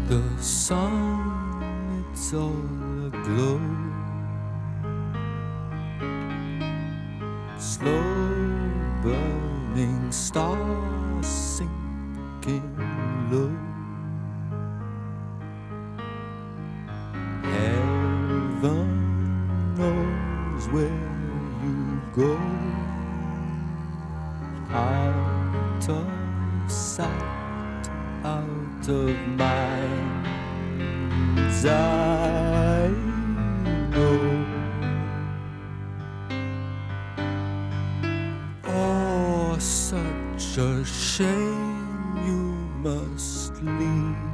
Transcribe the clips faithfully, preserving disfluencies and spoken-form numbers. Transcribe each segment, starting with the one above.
The sun, it's all aglow. Slow burning stars sinking low. Heaven knows where you go. Out of sight, out of mind's eye, know. Oh, such a shame you must leave.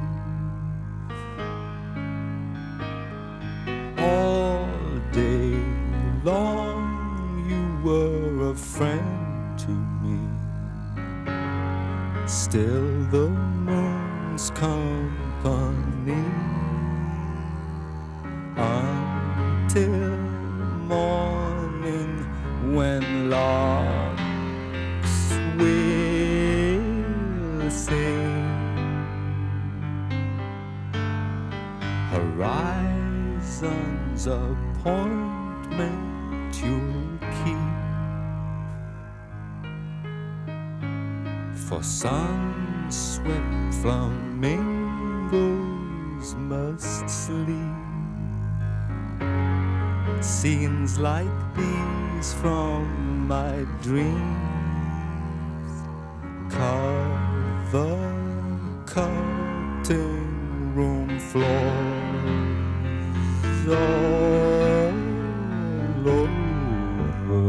All day long you were a friend to me. Still the moon's company until morning, when larks will sing. Horizon's appointment you'll keep, for sun-swept flamingos must sleep. Scenes like these from my dreams cover cutting room floors all over.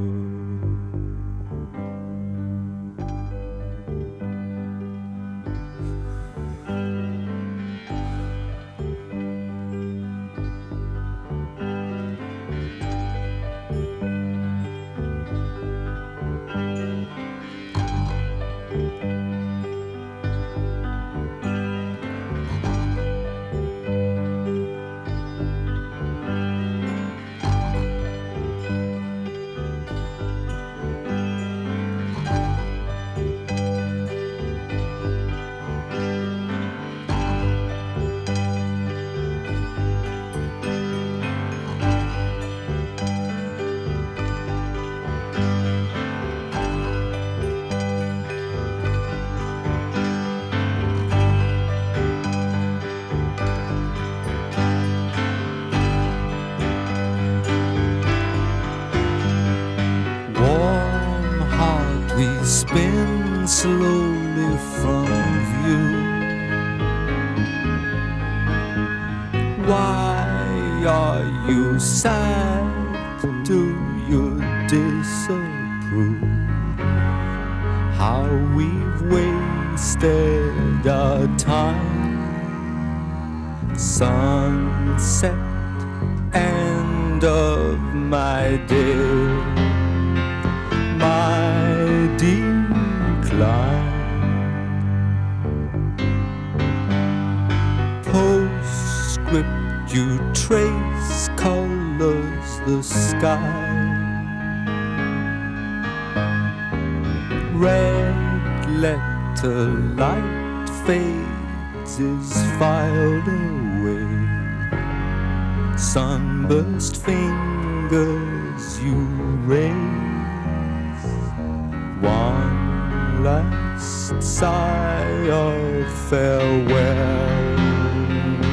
Spin slowly from view. Why are you sad? Do you disapprove how we've wasted our time? Sunset, end of my day, my decline. Postscript, you trace colors the sky. Red letter light fades, is filed away. Sunburst fingers you raise. One last sigh of farewell.